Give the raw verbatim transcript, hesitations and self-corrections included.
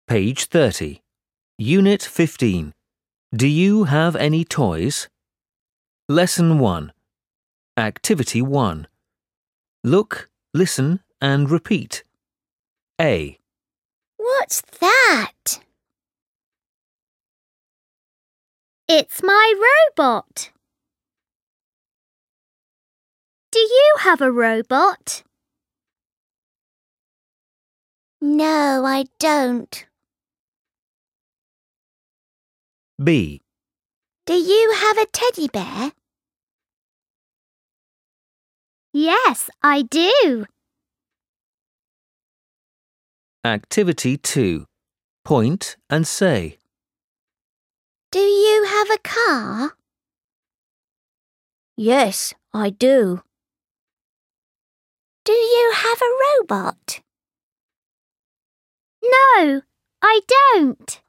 Page thirty. Unit fifteen. Do you have any toys? Lesson one. Activity one. Look, listen and repeat. A. What's that? It's my robot. Do you have a robot? No, I don't. B. Do you have a teddy bear? Yes, I do. Activity two. Point and say. Do you have a car? Yes, I do. Do you have a robot? No, I don't.